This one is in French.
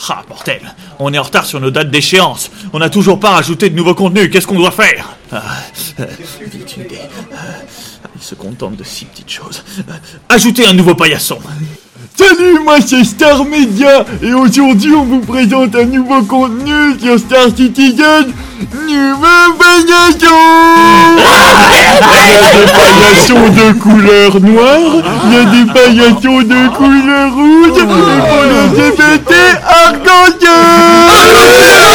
Ah, bordel, on est en retard sur nos dates d'échéance. On n'a toujours pas rajouté de nouveaux contenus. Qu'est-ce qu'on doit faire? Vite une idée. Il se contente de si petites choses. Ajouter un nouveau paillasson. Salut, moi c'est Star Media et aujourd'hui on vous présente un nouveau contenu sur Star Citizen. Nouveau paillasson. Il y a des paillassons de couleur noire, il y a des paillassons de couleur rouge et pour les LGBT arc-en-ciel.